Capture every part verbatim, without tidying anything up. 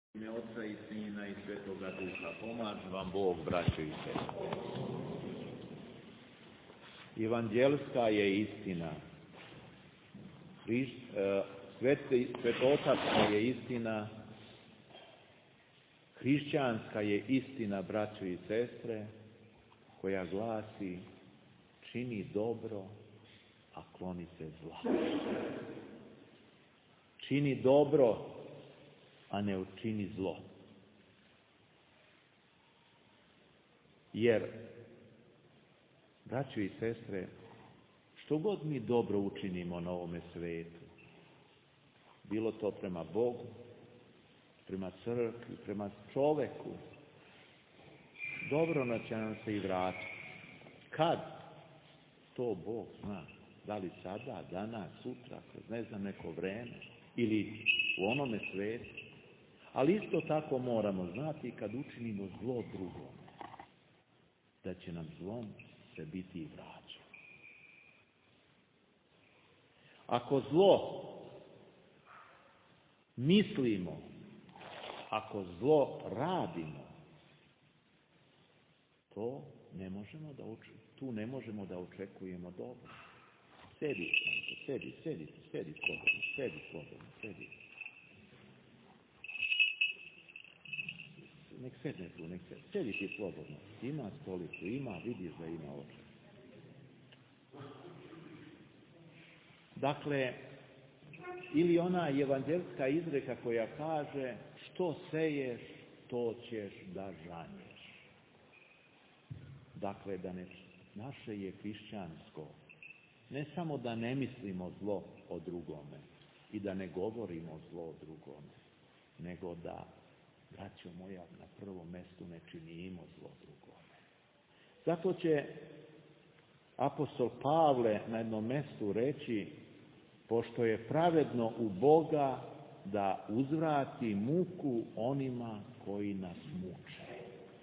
ime Oca i Sina i Svetoga Duha, pomaže vam Bog, braćo i sestre. Evanđelska je istina. Svetotapska je istina. Hrišćanska je istina, braćo i sestre, koja glasi: čini dobro, a kloni se zla. Čini dobro, a ne učini zlo. Jer, braćo i sestre, što god mi dobro učinimo na ovome svetu, bilo to prema Bogu, prema crkvi, prema čoveku, dobro će nam se i vratiti. Kad? To Bog zna. Da li sada, danas, sutra, kroz ne znam neko vreme, ili u onome svetu. Ali isto tako moramo znati kad učinimo zlo drugom, da će nam zlom se biti i vraćeno. Ako zlo mislimo, ako zlo radimo, to ne možemo da učinimo, tu ne možemo da očekujemo dobro. Sedi, sedi, sedi, sedi slobodno, sedi slobodno, sedi. Nek sedne tu, nek sedne. Sedi ti slobodno. Ima stolicu, ima, vidiš da ima oči. Dakle, ili ona evanđelska izreka koja kaže: što seješ, to ćeš da žanješ. Dakle, da ne, naše je hrišćansko. Ne samo da ne mislimo zlo o drugome i da ne govorimo zlo o drugome, nego da, braćo moja, na prvom mjestu ne činimo zlo drugome. Zato će apostol Pavle na jednom mjestu reći: pošto je pravedno u Boga da uzvrati muku onima koji nas muče.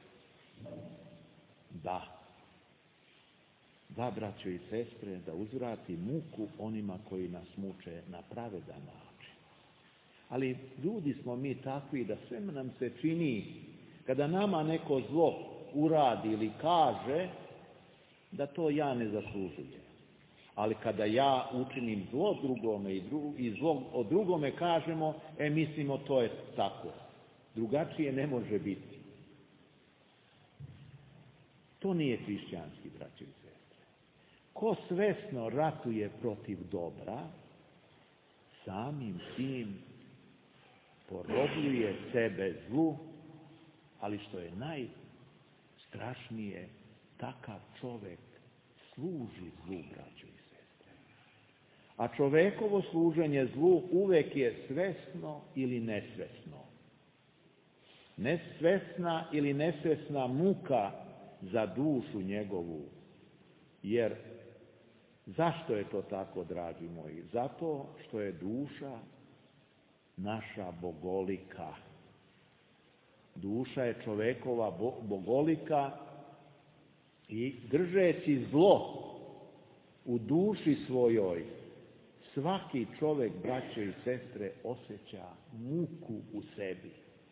Da. Da, braćo i sestre, da uzvrati muku onima koji nas muče na pravedan način. Ali ljudi smo mi takvi da sve nam se čini, kada nama neko zlo uradi ili kaže, da to ja ne zaslužujem. Ali kada ja učinim zlo drugome i, dru, i zlo o drugome kažemo, e mislimo to je tako. Drugačije ne može biti. To nije hrišćanski, braćo i sestre. Ko svesno ratuje protiv dobra, samim tim porobljuje sebe zlu, ali što je najstrašnije, takav čovek služi zlu, braćo i sestre. A čovekovo služenje zlu uvek je svesno ili nesvesno. Nesvesna ili nesvesna muka za dušu njegovu. Jer zašto je to tako, dragi moji? Zato što je duša naša bogolika. Duša je čovekova bogolika i držeći zlo u duši svojoj, svaki čovek, braćo i sestre, osjeća muku u sebi.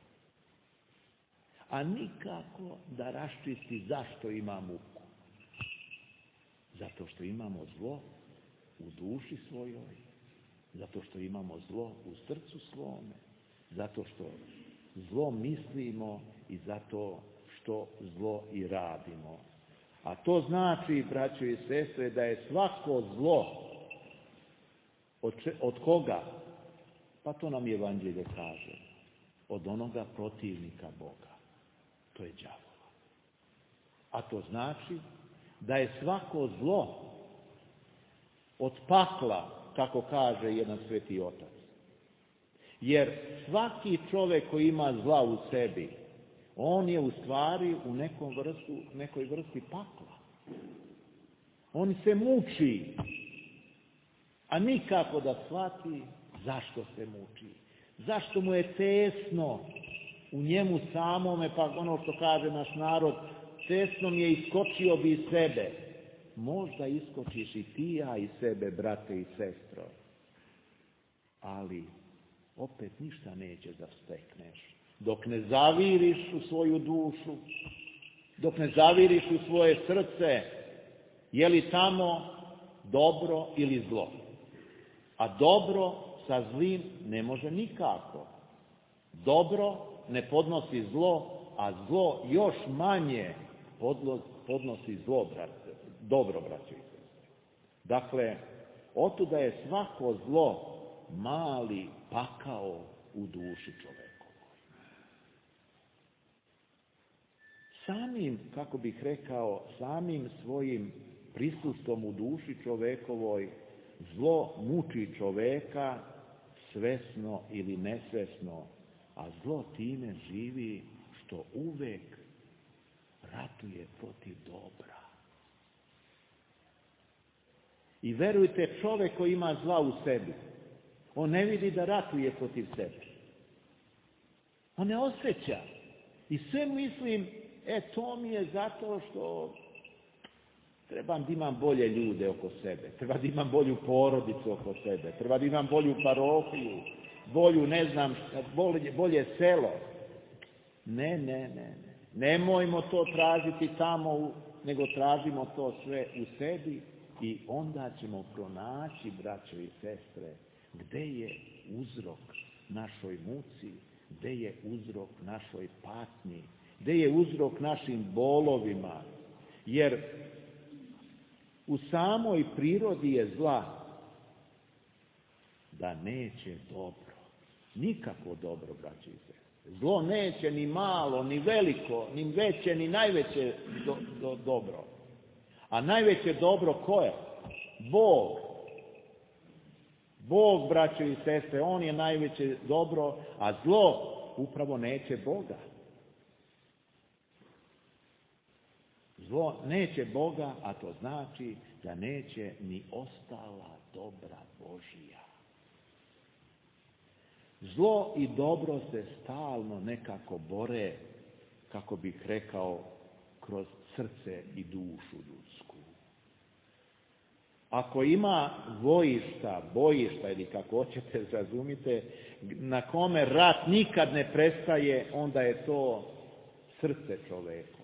A nikako da raščisti zašto ima muku. Zato što imamo zlo u duši svojoj, zato što imamo zlo u srcu svome, zato što zlo mislimo i zato što zlo i radimo. A to znači, braćo i sestre, da je svako zlo od, od koga? Pa to nam Evanđelje kaže. Od onoga protivnika Boga. To je đavola. A to znači da je svako zlo od pakla, kako kaže jedan sveti otac. Jer svaki čovjek koji ima zla u sebi, on je u stvari u nekom vrstu, nekoj vrsti pakla. On se muči, a nikako da shvati zašto se muči. Zašto mu je tesno u njemu samome, pa ono što kaže naš narod, tesno mi je, iskočio bi iz sebe. Možda iskočiš i ti, ja iz sebe, brate i sestro. Ali opet ništa neće da stekneš. dok ne zaviriš u svoju dušu, dok ne zaviriš u svoje srce, je li tamo dobro ili zlo. A dobro sa zlim ne može nikako. Dobro ne podnosi zlo, a zlo još manje podnosi zlo, brate, dobro, braćo i sestre. Dakle, otuda je svako zlo mali pakao u duši čovekovoj. Samim, kako bih rekao, samim svojim prisustvom u duši čovekovoj zlo muči čoveka svesno ili nesvesno, a zlo time živi što uvek ratuje protiv dobra. I verujte, čovek koji ima zla u sebi, on ne vidi da ratuje protiv sebe. On ne osjeća. I sve mislim, e, to mi je zato što trebam da imam bolje ljude oko sebe, treba da imam bolju porodicu oko sebe, treba da imam bolju parohiju, bolju, ne znam, bolje, bolje selo. Ne, ne, ne, ne. Nemojmo to tražiti tamo, nego tražimo to sve u sebi i onda ćemo pronaći, braćo i sestre, gde je uzrok našoj muci, gde je uzrok našoj patnji, gde je uzrok našim bolovima. Jer u samoj prirodi je zla da neće dobro. Nikako dobro, braćo i sestre. Zlo neće ni malo, ni veliko, ni veće, ni najveće do, do, dobro. A najveće dobro ko je? Bog. Bog, braćo i sestre, on je najveće dobro, a zlo upravo neće Boga. Zlo neće Boga, a to znači da neće ni ostala dobra Božija. Zlo i dobro se stalno nekako bore, kako bih rekao, kroz srce i dušu ljudsku. Ako ima vojišta, bojišta ili kako hoćete razumite, na kome rat nikad ne prestaje, onda je to srce čovekovo.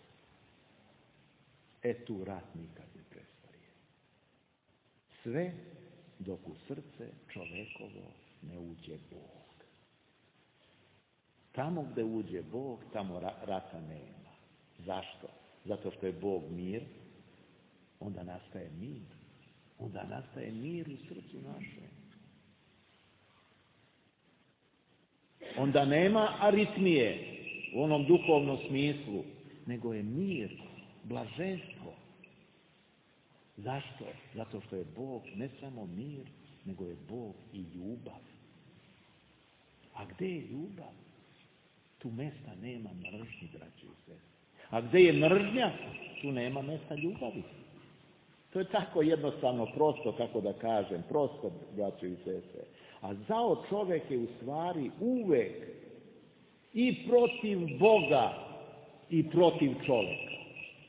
E tu rat nikad ne prestaje. Sve dok u srce čovekovo ne uđe Bog. Tamo gde uđe Bog, tamo rata nema. Zašto? Zato što je Bog mir, onda nastaje mir. Onda nastaje mir u srcu našem. Onda nema aritmije u onom duhovnom smislu, nego je mir, blaženstvo. Zašto? Zato što je Bog ne samo mir, nego je Bog i ljubav. A gde je ljubav? Tu mesta nema mržnji, braćo i sestre. A gde je mržnja? Tu nema mesta ljubavi. To je tako jednostavno, prosto, kako da kažem, prosto, braćo i sestre. A zao čovek je u stvari uvek i protiv Boga i protiv čoveka.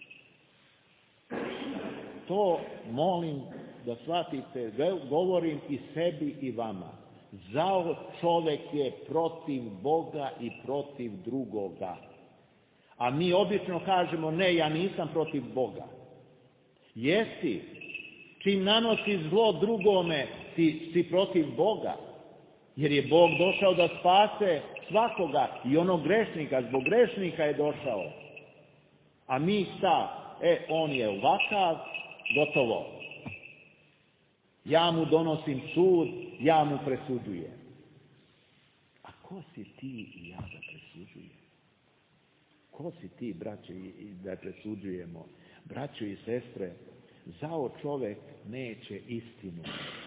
To molim da shvatite, govorim i sebi i vama. Zao čovek je protiv Boga i protiv drugoga. A mi obično kažemo, ne, ja nisam protiv Boga. Jesi, čim nanosi zlo drugome, ti si protiv Boga. Jer je Bog došao da spase svakoga i onog grešnika, zbog grešnika je došao. A mi šta? E, on je ovakav, gotovo. Ja mu donosim sud, ja mu presuđujem. A ko si ti i ja da presuđujem? Ko si ti, braćo, i da presuđujemo? Braćo i sestre, zao čovek neće istinu.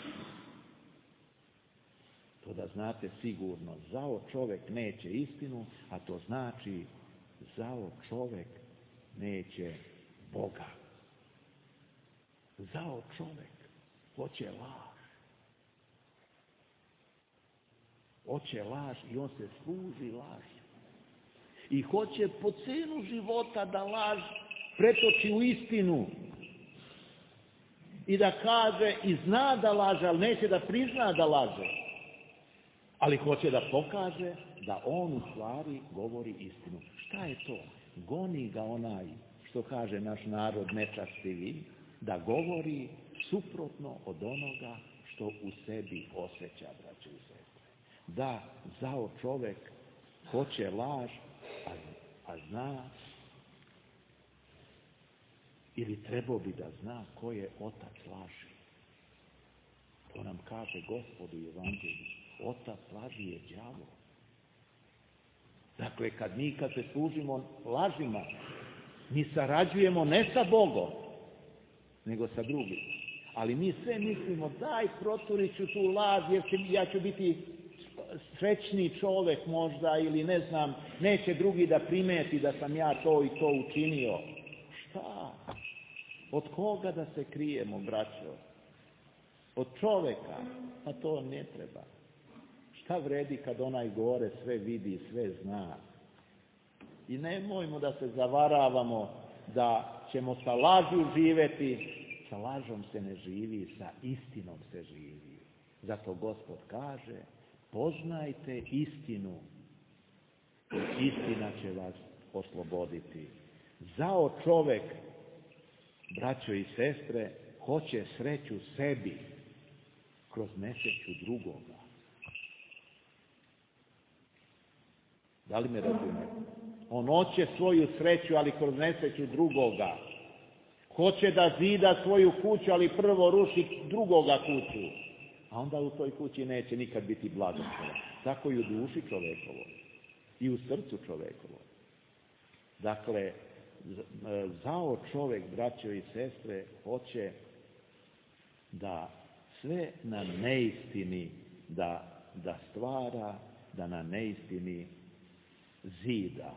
To da znate sigurno, zao čovek neće istinu, a to znači zao čovek neće Boga. Zao čovek hoće laž. Hoće laž i on se služi lažju. I hoće po cenu života da laž pretoči u istinu. I da kaže i zna da laže, ali neće da prizna da laže. Ali hoće da pokaže da on u stvari govori istinu. Šta je to? Goni ga onaj, što kaže naš narod, nečastivi, da govori suprotno od onoga što u sebi osjeća, braćo i sestre. Da zao čovjek hoće laž, a, a zna, ili trebao bi da zna ko je otac laži. To nam kaže Gospod u Evanđelju. Otac laži je đavo. Dakle, kad mi kad se služimo lažima, mi sarađujemo ne sa Bogom, nego sa drugim. Ali mi sve mislimo, daj proturit ću tu laž, jer će, ja ću biti srećni čovjek možda, ili ne znam, neće drugi da primeti da sam ja to i to učinio. Šta? Od koga da se krijemo, braćo? Od čovjeka? A to ne treba. Šta vredi kad onaj gore sve vidi, sve zna? I nemojmo da se zavaravamo da ćemo sa lažju živjeti. Sa lažom se ne živi, sa istinom se živi. Zato Gospod kaže, poznajte istinu, istina će vas osloboditi. Zao čovjek, braćo i sestre, hoće sreću sebi kroz nesreću drugoga. Da li me razumete? On hoće svoju sreću, ali kroz nesreću drugoga. Hoće da zida svoju kuću, ali prvo ruši drugoga kuću. A onda u toj kući neće nikad biti blagosloven. Tako i u duši čovjekovoj. I u srcu čovjekovoj. Dakle, zao čovjek, braćo i sestre, hoće da sve na neistini da, da stvara, da na neistini zida.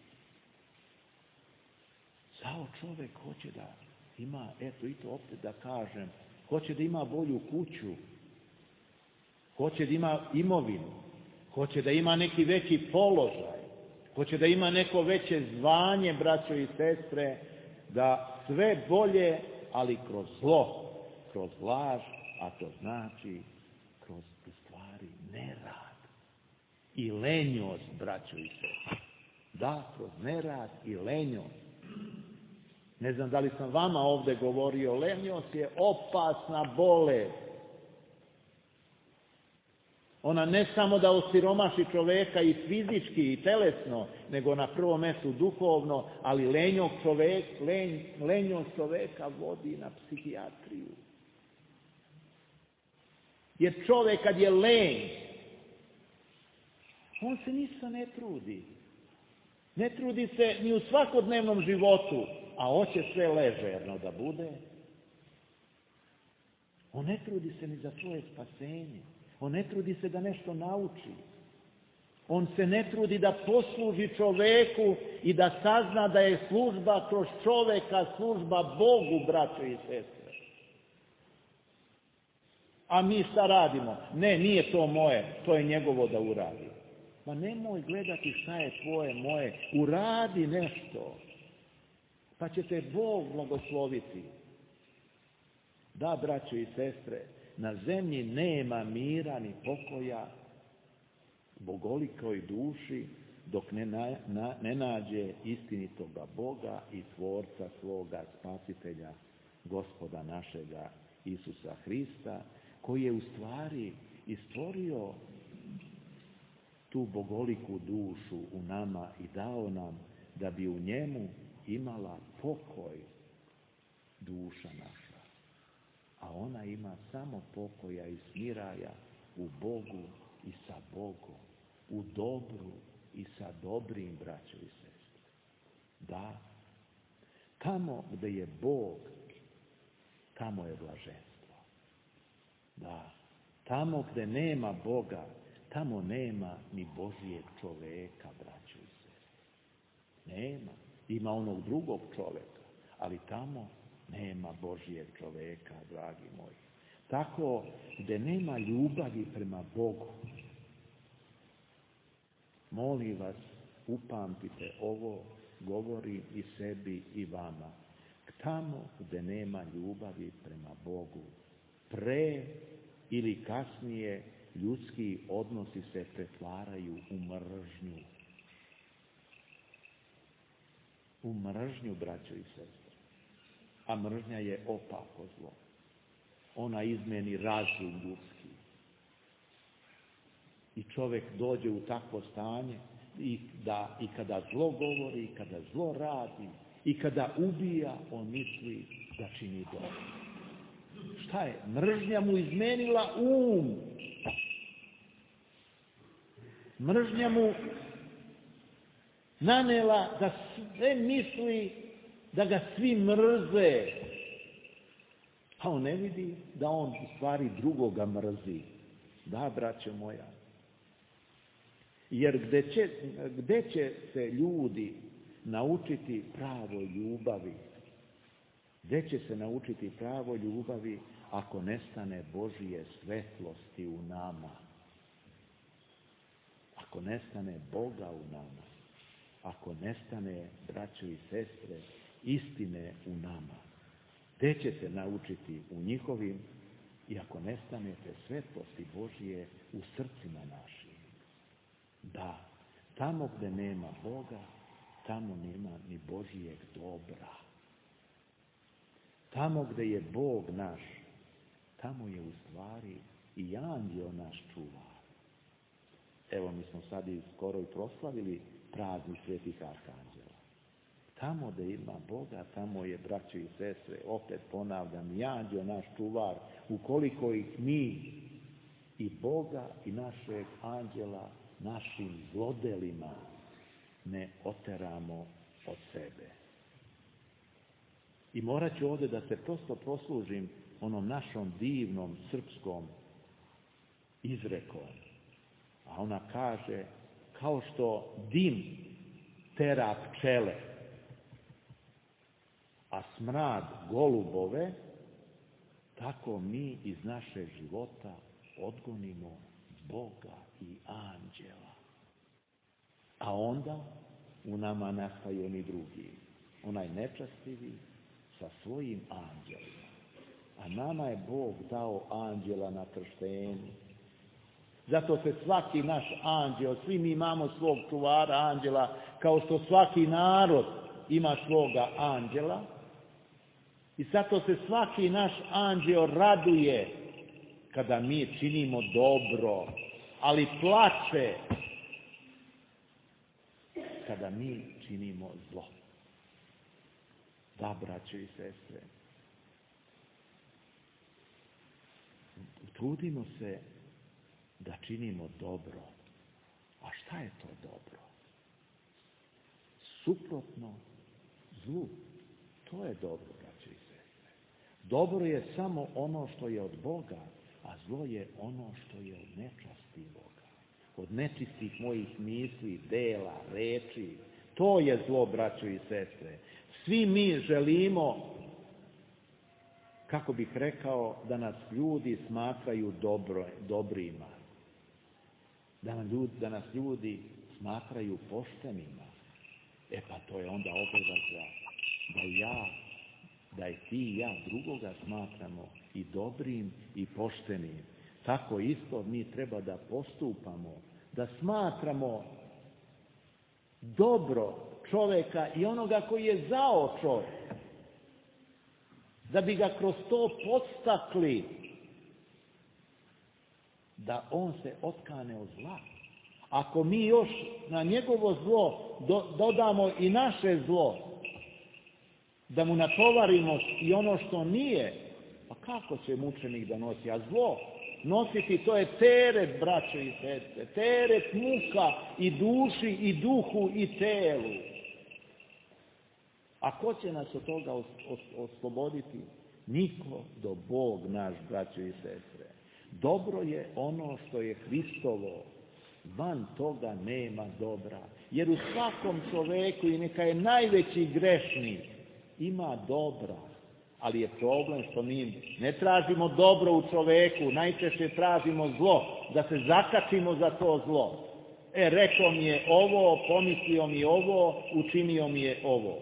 Zao čovjek hoće da ima, eto i to opet da kažem, hoće da ima bolju kuću, hoće da ima imovinu, hoće da ima neki veći položaj, hoće da ima neko veće zvanje, braćo i sestre, da sve bolje, ali kroz zlo, kroz laž, a to znači kroz u stvari nerad i lenjost, braćo i sestre. Da, kroz nerad i lenjost. Ne znam da li sam vama ovdje govorio, lenjost je opasna bolest. Ona ne samo da osiromaši čovjeka i fizički i telesno, nego na prvom mjestu duhovno, ali lenjog čovjek, lenj, lenjog čovjeka vodi na psihijatriju. Jer čovjek kad je lenj, on se ništa ne trudi. Ne trudi se ni u svakodnevnom životu, a hoće sve ležerno da bude. On ne trudi se ni za svoje spasenje. On ne trudi se da nešto nauči. On se ne trudi da posluži čovjeku i da sazna da je služba kroz čovjeka služba Bogu, braćo i sestre. A mi šta radimo? Ne, nije to moje, to je njegovo da uradi. Ma nemoj gledati šta je tvoje, moje. Uradi nešto. Pa će te Bog blagosloviti. Da, braćo i sestre, na zemlji nema mira ni pokoja bogolikoj duši dok ne, na, na, ne nađe istinitoga Boga i Tvorca svoga Spasitelja, Gospoda našega Isusa Hrista, koji je u stvari i stvorio tu bogoliku dušu u nama i dao nam da bi u njemu imala pokoj duša naša. A ona ima samo pokoja i smiraja u Bogu i sa Bogom, u dobru i sa dobrim, braćo i sestre. Da, tamo gdje je Bog, tamo je blaženstvo. Da, tamo gdje nema Boga, tamo nema ni Božijeg čovjeka, braćo i sestre. Nema. Ima onog drugog čovjeka, ali tamo nema Božijeg čovjeka, dragi moji. Tako gdje nema ljubavi prema Bogu, molim vas, upamtite ovo, govorim i sebi i vama. Tamo gdje nema ljubavi prema Bogu, pre ili kasnije ljudski odnosi se pretvaraju u mržnju. U mržnju, braćo i sestre. A mržnja je opako zlo. Ona izmeni razum ljudski. I čovjek dođe u takvo stanje i, da, i kada zlo govori, i kada zlo radi, i kada ubija, on misli da čini dobro. Šta je? Mržnja mu izmenila um. Mržnja mu nanela da sve misli da ga svi mrze. A on ne vidi da on u stvari drugoga mrzi. Da, braćo moja. Jer gde će, gde će se ljudi naučiti pravoj ljubavi? Gde će se naučiti pravoj ljubavi ako nestane Božije svetlosti u nama? Ako nestane Boga u nama? Ako nestane, braćo i sestre, istine u nama? Gde će se naučiti? U njihovim, i ako nestanete svetlosti Božije u srcima našim. Da, tamo gde nema Boga, tamo nema ni Božijeg dobra. Tamo gde je Bog naš, tamo je u stvari i anđeo naš čuvar. Evo, mi smo sad i skoro i proslavili praznik svetih arkanđela. Tamo gde ima Boga, tamo je, braćo i sestre, opet ponavljam, i anđeo naš čuvar, ukoliko ih mi i Boga i našeg anđela našim zlodelima ne oteramo od sebe. I morat ću ovdje da se prosto poslužim onom našom divnom srpskom izrekom. A ona kaže, kao što dim tera pčele, a smrad golubove, tako mi iz našeg života odgonimo Boga i anđela. A onda u nama nastaje oni drugi, onaj nečastivi sa svojim anđelima. A nama je Bog dao anđela na krštenju. Zato se svaki naš anđel, svi mi imamo svog čuvara anđela, kao što svaki narod ima svoga anđela. I zato se svaki naš anđeo raduje kada mi činimo dobro, ali plače kada mi činimo zlo. Da, braćo i sestre, trudimo se da činimo dobro. A šta je to dobro? Suprotno zlu. To je dobro, braćo i sestre. Dobro je samo ono što je od Boga, a zlo je ono što je od nečasti Boga. Od nečistih mojih misli, dela, reči. To je zlo, braćo i sestre. Svi mi želimo, kako bih rekao, da nas ljudi smatraju dobro, dobrima. Da nas, ljudi, da nas ljudi smatraju poštenima. E pa to je onda obaveza da ja, da i ti i ja drugoga smatramo i dobrim i poštenim. Tako isto mi treba da postupamo, da smatramo dobro čovjeka i onoga koji je zao čovjek. Da bi ga kroz to podstakli da on se otkane od zla. Ako mi još na njegovo zlo do, dodamo i naše zlo, da mu natovarimo i ono što nije, pa kako će mučenik da nosi? A zlo nositi, to je teret, braćo i sestre, teret muka i duši i duhu i telu. A ko će nas od toga osloboditi? Niko do Bog naš, braćo i sestre. Dobro je ono što je Hristovo, van toga nema dobra. Jer u svakom čoveku, i neka je najveći grešnik, ima dobra. Ali je problem što mi ne tražimo dobro u čoveku, najčešće tražimo zlo, da se zakačimo za to zlo. E, rekao mi je ovo, pomislio mi je ovo, učinio mi je ovo.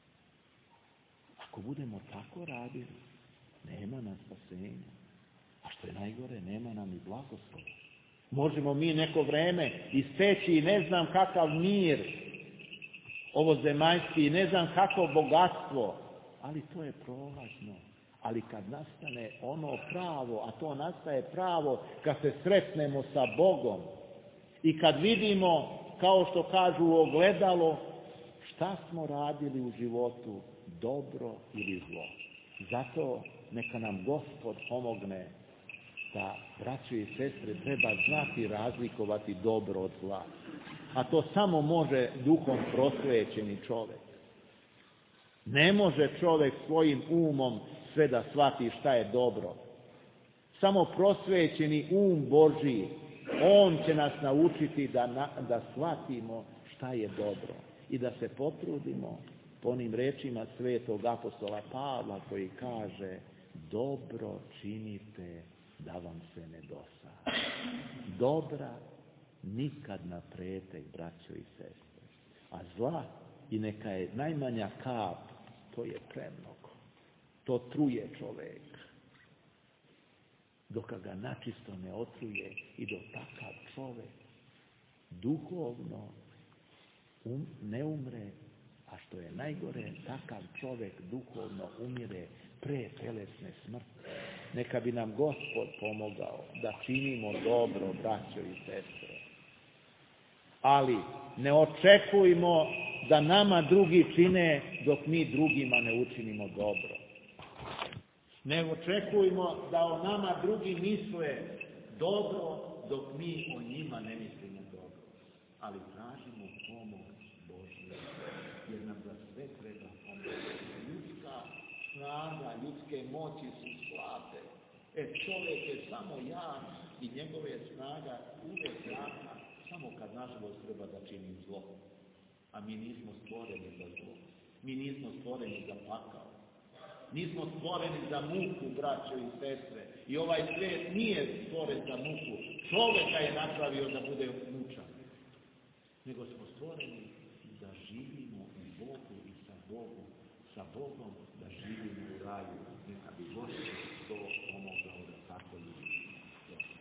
Ako budemo tako radili, nema nas spasenja. A Što je najgore, nema nam i blagoslova. Možemo mi neko vreme isteći i ne znam kakav mir, ovo zemaljski, ne znam kakvo bogatstvo, ali to je prolazno. Ali kad nastane ono pravo, a to nastaje pravo kad se sretnemo sa Bogom i kad vidimo, kao što kažu u ogledalo, šta smo radili u životu, dobro ili zlo. Zato neka nam Gospod pomogne da, braćo i sestre, treba znati razlikovati dobro od zla. A to samo može duhom prosvećeni čovjek. Ne može čovjek svojim umom sve da shvati šta je dobro. Samo prosvećeni um Božji, on će nas naučiti da, na, da shvatimo šta je dobro i da se potrudimo po onim rečima svetog apostola Pavla koji kaže: dobro činite da vam se ne dosa. Dobra nikad na pretek, braćo i sestre. A zla, i neka je najmanja kap, to je premnogo. To truje čovjek. Dok ga načisto ne otruje i do takav čovjek duhovno um, ne umre, a što je najgore, takav čovjek duhovno umire pre telesne smrti. Neka bi nam Gospod pomogao da činimo dobro, braćo i sestre. Ali ne očekujmo da nama drugi čine dok mi drugima ne učinimo dobro. Ne očekujmo da o nama drugi misle dobro dok mi o njima ne mislimo dobro. Ali tražimo pomoć Božju, jer nam za sve treba pomoć. Ljudska snaga, ljudske moći su slabe. E, čovjek je samo jak i njegove snaga uvijek jaka, samo kad nažalost treba da čini zlo. A mi nismo stvoreni za zlo. Mi nismo stvoreni za pakao. Nismo stvoreni za muku, braćo i sestre. I ovaj svijet nije stvoren za muku. Čovjeka je napravio da bude mučan. Nego smo stvoreni da živimo u Bogu i sa Bogom. Sa Bogom da živimo u raju. Neka bi Gospod to pomogao da tako ljudi.